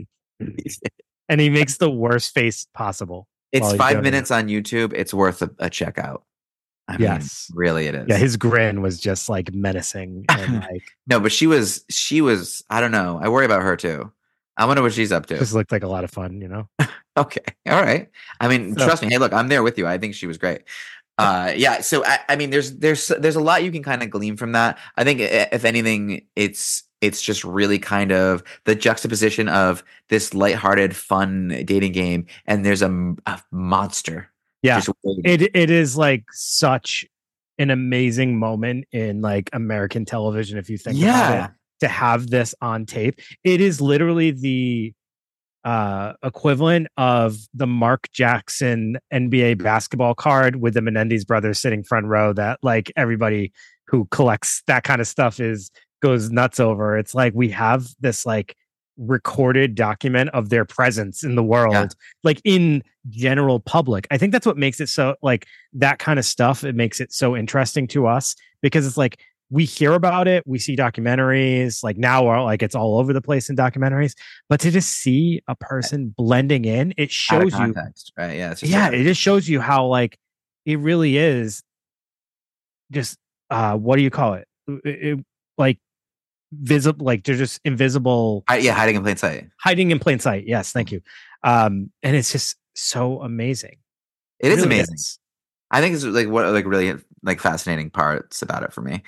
And he makes the worst face possible. It's 5 minutes on YouTube. It's worth a checkout. I mean, really it is. Yeah, his grin was just like menacing and like no, but she was I don't know. I worry about her too. I wonder what she's up to. Just looked like a lot of fun, you know? Okay. All right. I mean, trust me. Hey, look, I'm there with you. I think she was great. Yeah. So I mean, there's a lot you can kind of glean from that. I think if anything, it's just really kind of the juxtaposition of this lighthearted, fun dating game, and there's a monster. Yeah, just waiting. it is like such an amazing moment in like American television if you think about Yeah. it, to have this on tape. It is literally the equivalent of the Mark Jackson NBA basketball card with the Menendez brothers sitting front row that like everybody who collects that kind of stuff goes nuts over. It's like we have this like recorded document of their presence in the world, Yeah. like in general public. I think that's what makes it so like that kind of stuff. It makes it so interesting to us because it's like we hear about it, we see documentaries, like now we're like it's all over the place in documentaries, but to just see a person blending in, it Out of shows you, context, right? Yeah. It's just yeah, it just shows you how like it really is just what do you call it? Like visible, like they're just invisible, yeah, hiding in plain sight. hiding in plain sight. Yes, thank you. And it's just so amazing. It is really amazing. I think it's like what like really like fascinating parts about it for me.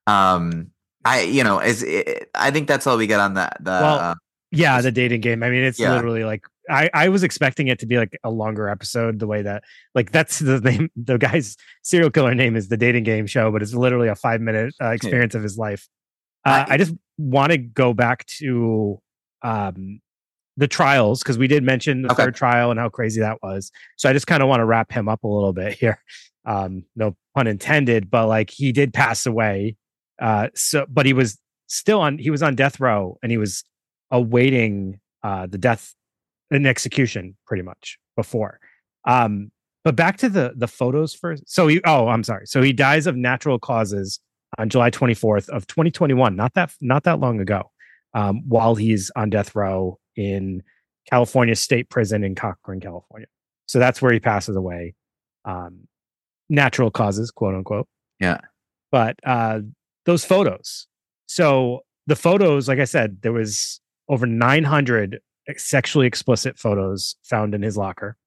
I think that's all we get on that. Yeah, the dating game. I mean, it's Yeah. literally like I was expecting it to be like a longer episode. The way that like that's the name, the guy's serial killer name is the Dating Game Show, but it's literally a 5-minute experience of his life. I just want to go back to the trials because we did mention the third trial and how crazy that was. So I just kind of want to wrap him up a little bit here. No pun intended, but like he did pass away. But he was on death row and he was awaiting the death and execution pretty much before. But back to the photos first. I'm sorry. So he dies of natural causes on July 24th of 2021, not that long ago, while he's on death row in California State Prison in Cochran, California. So that's where he passes away. Natural causes, quote unquote. Yeah. But those photos. So the photos, like I said, there was over 900 sexually explicit photos found in his locker.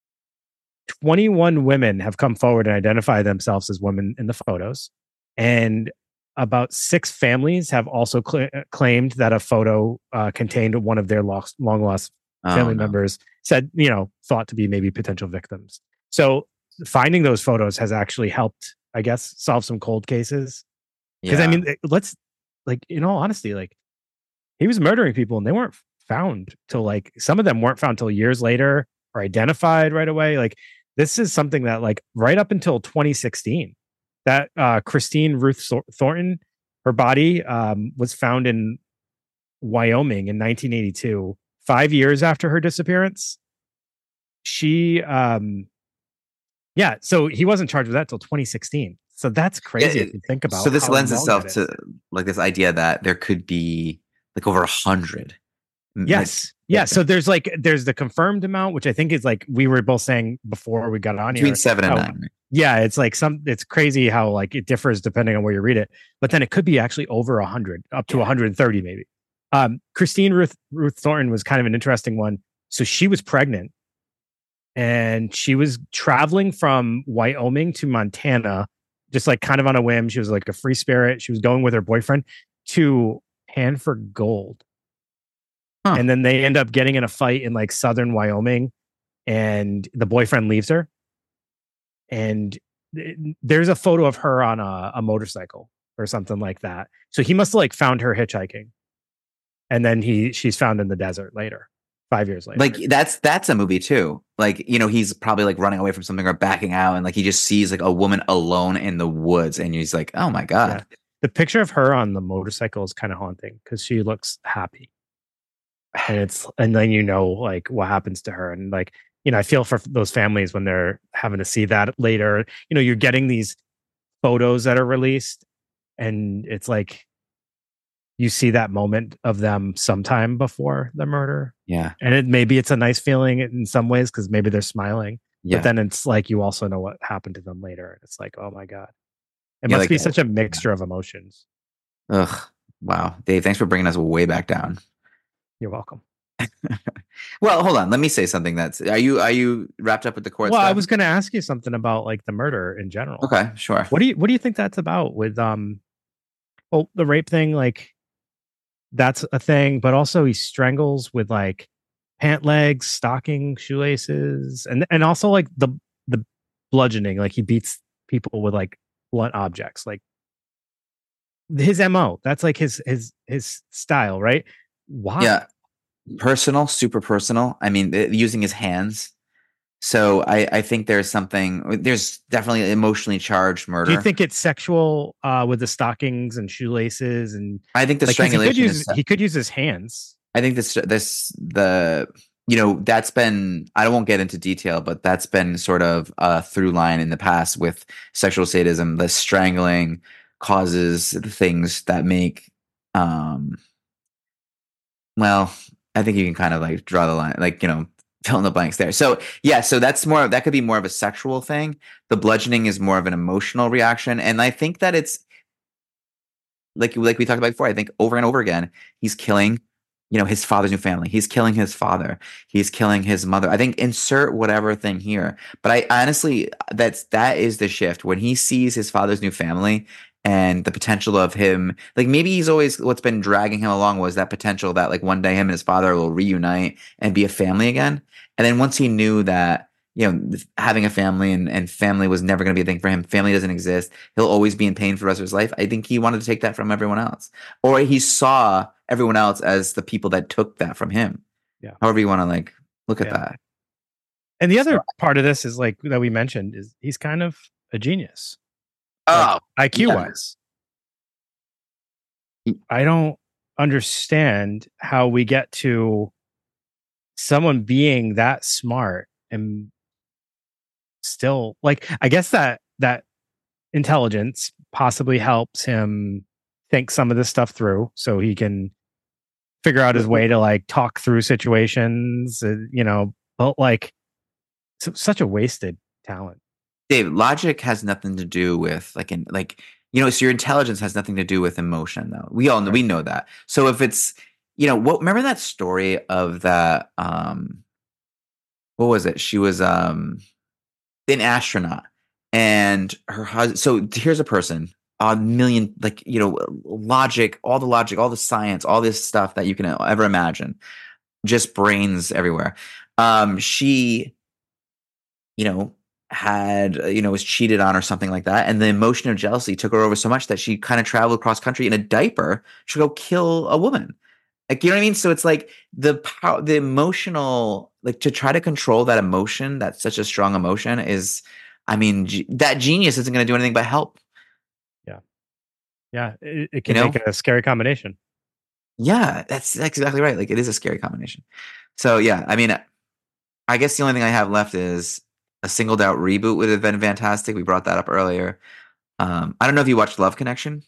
21 women have come forward and identified themselves as women in the photos. And about 6 families have also claimed that a photo contained one of their long lost family members, said, thought to be maybe potential victims. So finding those photos has actually helped, I guess, solve some cold cases. Because I mean, let's like, in all honesty, like he was murdering people and they weren't found till like some of them weren't found till years later or identified right away. Like this is something that like right up until 2016, that Christine Ruth Thornton, her body was found in Wyoming in 1982, 5 years after her disappearance. She, so he wasn't charged with that till 2016. So that's crazy if you think about. So this lends itself to like this idea that there could be like over 100. Yes. Yeah. So there's the confirmed amount, which I think is like we were both saying before we got on between here. 7 and 9. Yeah, it's like it's crazy how like it differs depending on where you read it. But then it could be actually over 100, up to 130 maybe. Christine Ruth Thornton was kind of an interesting one. So she was pregnant and she was traveling from Wyoming to Montana, just like kind of on a whim. She was like a free spirit. She was going with her boyfriend to pan for gold. Huh. And then they end up getting in a fight in like southern Wyoming and the boyfriend leaves her. And there's a photo of her on a motorcycle or something like that. So he must have like found her hitchhiking. And then she's found in the desert later, 5 years later. Like that's a movie too. Like, he's probably like running away from something or backing out. And like, he just sees like a woman alone in the woods and he's like, oh my God. Yeah. The picture of her on the motorcycle is kind of haunting because she looks happy. And then like what happens to her. And like, I feel for those families when they're having to see that later. You're getting these photos that are released and it's like you see that moment of them sometime before the murder. Yeah. And maybe it's a nice feeling in some ways because maybe they're smiling. Yeah. But then it's like you also know what happened to them later. It's like, oh my God. It must be such a mixture of emotions. Ugh. Wow. Dave, thanks for bringing us way back down. You're welcome. Well, hold on. Let me say something. Are you wrapped up with the court Well, I stuff? was going to ask you something about like the murder in general. Okay, sure. What do you think that's about with well, the rape thing, like that's a thing, but also he strangles with like pant legs, stocking, shoelaces, and also like the bludgeoning, like he beats people with like blunt objects, like his MO. That's like his style, right? Why? Yeah, personal, super personal. I mean, using his hands. So I think there's definitely emotionally charged Do you murder. think it's sexual with the stockings and shoelaces and I think the like 'cause strangulation is. he could use his hands. I think that's been, I won't get into detail, but that's been sort of a through line in the past with sexual sadism. The strangling causes things that make, um, well, I think you can kind of like draw the line, like, fill in the blanks there. So yeah, so that could be more of a sexual thing. The bludgeoning is more of an emotional reaction. And I think that it's like we talked about before, I think over and over again, he's killing, his father's new family. He's killing his father. He's killing his mother. I think insert whatever thing here. But I honestly, that is the shift when he sees his father's new family and the potential of him. Like maybe he's always, what's been dragging him along was that potential that like one day him and his father will reunite and be a family again. And then once he knew that, having a family and family was never going to be a thing for him. Family doesn't exist. He'll always be in pain for the rest of his life. I think he wanted to take that from everyone else, or he saw everyone else as the people that took that from him. Yeah. However you want to like look at Yeah. that. And the other part of this is like that we mentioned is he's kind of a genius. Oh, IQ yeah. wise. I don't understand how we get to someone being that smart and still like I guess that intelligence possibly helps him think some of this stuff through so he can figure out his way to like talk through situations, but like such a wasted talent. Dave, logic has nothing to do with so your intelligence has nothing to do with emotion though. We know that. So if it's, remember that story of that, what was it? She was an astronaut and her husband. So here's a person, a million, logic, all the science, all this stuff that you can ever imagine, just brains everywhere. She, was cheated on or something like that. And the emotion of jealousy took her over so much that she kind of traveled cross country in a diaper to go kill a woman. Like, you know what I mean? So it's like the power, the emotional, like to try to control that emotion, that's such a strong emotion is, that genius isn't going to do anything but help. Yeah. Yeah. It can make a scary combination. Yeah, that's exactly right. Like it is a scary combination. So yeah, I guess the only thing I have left is a Singled Out reboot would have been fantastic. We brought that up earlier. I don't know if you watched Love Connection.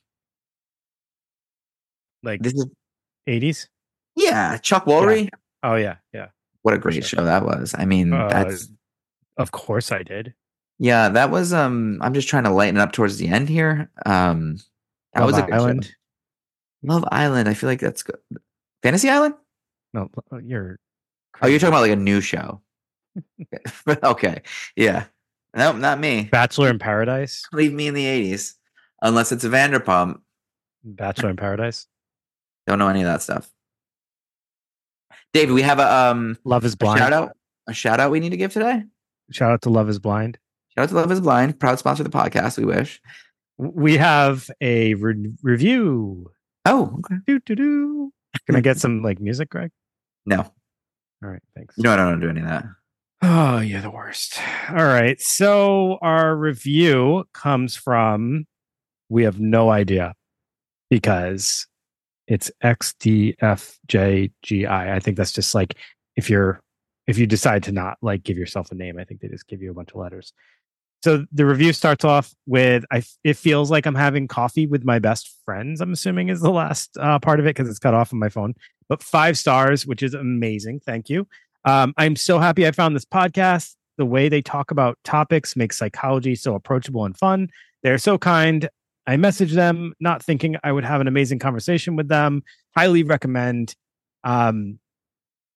Like this is 80s? Yeah, Chuck Woolery. Yeah. Oh yeah, yeah. What a great show that was. That's of course I did. Yeah, that was I'm just trying to lighten it up towards the end here. That Love was a good Island. show. Love Island. I feel like that's good. Fantasy Island? No, you're Oh, you're talking about like a new show. Okay. Yeah. Nope, not me. Bachelor in Paradise. Leave me in the 80s. Unless it's a Vanderpump. Bachelor in Paradise. Don't know any of that stuff. David, we have a Love is Blind. A shout out we need to give today. Shout out to Love is Blind. Shout out to Love is Blind. Proud sponsor of the podcast, we wish. We have a review. Oh, okay. Can I get some like music, Greg? No. All right, thanks. I don't do any of that. Oh, you're the worst. All right. So our review comes from, we have no idea because it's XDFJGI. I think that's just like if you decide to not like give yourself a name, I think they just give you a bunch of letters. So the review starts off with, it feels like I'm having coffee with my best friends, I'm assuming is the last part of it because it's cut off on my phone. But 5 stars, which is amazing. Thank you. I'm so happy I found this podcast. The way they talk about topics makes psychology so approachable and fun. They're so kind. I messaged them, not thinking I would have an amazing conversation with them. Highly recommend.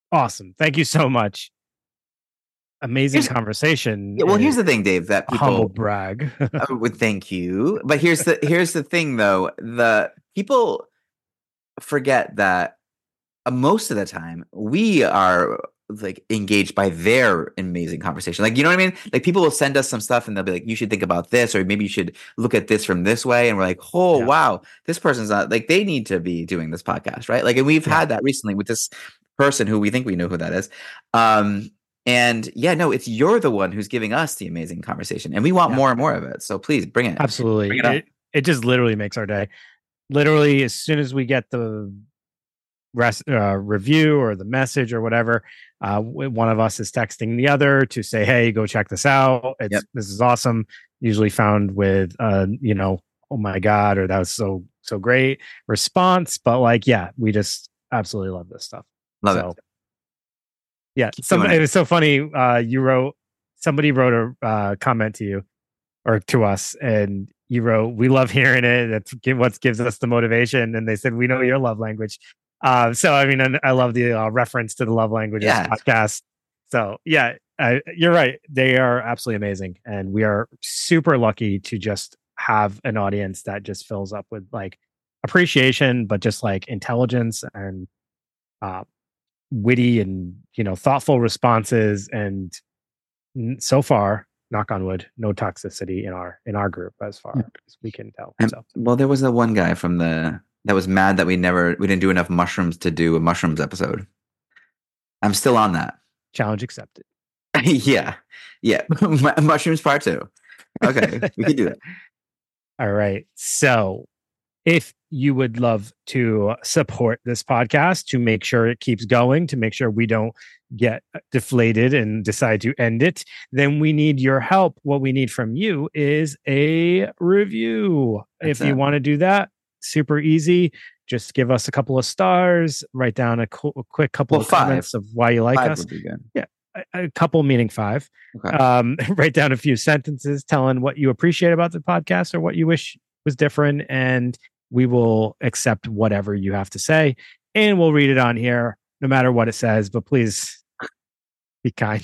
Awesome. Thank you so much. Amazing Here's- conversation. Yeah, well, here's the thing, Dave, that Humble people brag. would thank you. But here's the thing, though. The people forget that most of the time we are like engaged by their amazing conversation. Like, you know what I mean? Like, people will send us some stuff and they'll be like, you should think about this, or maybe you should look at this from this way. And we're like, oh, Yeah. wow, this person's not like, they need to be doing this podcast, right? Like, and we've had that recently with this person who we think we know who that is. And yeah, no, you're the one who's giving us the amazing conversation, and we want more and more of it. So please bring it. Absolutely. Bring it up. It just literally makes our day. Literally, as soon as we get the review or the message or whatever, one of us is texting the other to say, hey, go check this out. This is awesome. Usually found with oh my God, or that was so great response. But like, yeah, we just absolutely love this stuff. Love it. Yeah, it was so funny. Somebody wrote a comment to you or to us, and you wrote, "We love hearing it. That's what gives us the motivation." And they said, "We know your love language." So I mean, I love the reference to the love languages podcast. So yeah, you're right. They are absolutely amazing, and we are super lucky to just have an audience that just fills up with like appreciation, but just like intelligence and witty and thoughtful responses, and so far, knock on wood, no toxicity in our group as far as we can tell. Well, there was that one guy that was mad that we didn't do enough mushrooms to do a mushrooms episode. I'm still on that. Challenge accepted. yeah mushrooms part 2. Okay. We can do that. All right, so if you would love to support this podcast to make sure it keeps going, to make sure we don't get deflated and decide to end it, then we need your help. What we need from you is a review. If you want to do that, super easy. Just give us a couple of stars, write down a quick couple of comments of why you like 5 us. would be good. Yeah, a couple meaning 5. Okay. Write down a few sentences telling what you appreciate about the podcast or what you wish was different, and we will accept whatever you have to say, and we'll read it on here no matter what it says, but please be kind.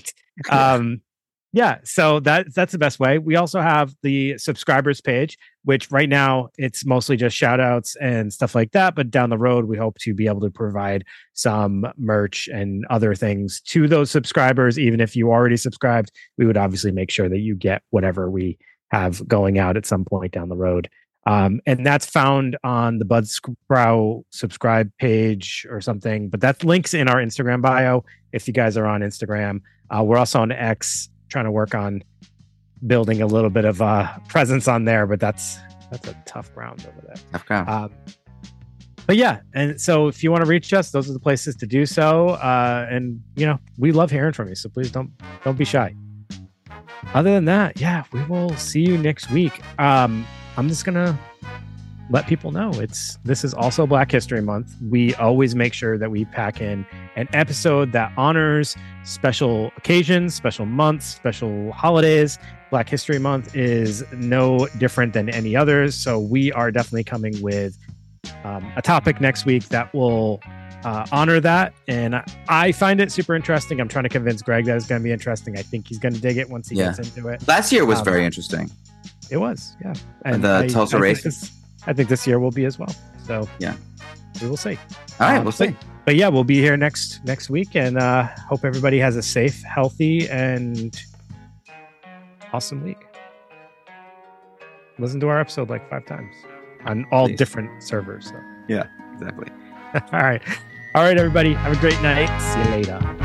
So that's the best way. We also have the subscribers page, which right now it's mostly just shout outs and stuff like that. But down the road, we hope to be able to provide some merch and other things to those subscribers. Even if you already subscribed, we would obviously make sure that you get whatever we have going out at some point down the road. And that's found on the Buzzsprout subscribe page or something, but that links in our Instagram bio if you guys are on Instagram. We're also on X, trying to work on building a little bit of a presence on there, but that's a tough ground over there. Tough ground. But yeah, and so if you want to reach us, those are the places to do so. And we love hearing from you, so please don't be shy. Other than that, yeah, we will see you next week. I'm just gonna let people know this is also Black History Month. We always make sure that we pack in an episode that honors special occasions, special months, special holidays. Black History Month is no different than any others. So we are definitely coming with a topic next week that will honor that. And I find it super interesting. I'm trying to convince Greg that it's going to be interesting. I think he's going to dig it once he gets into it. Last year was very interesting. It was, yeah. And the Tulsa race. I think this year will be as well. So yeah, we will see. All right, we'll see. But yeah, we'll be here next week, and hope everybody has a safe, healthy, and awesome week. Listen to our episode like 5 times on all different servers. So. Yeah, exactly. All right, everybody. Have a great night. See you later.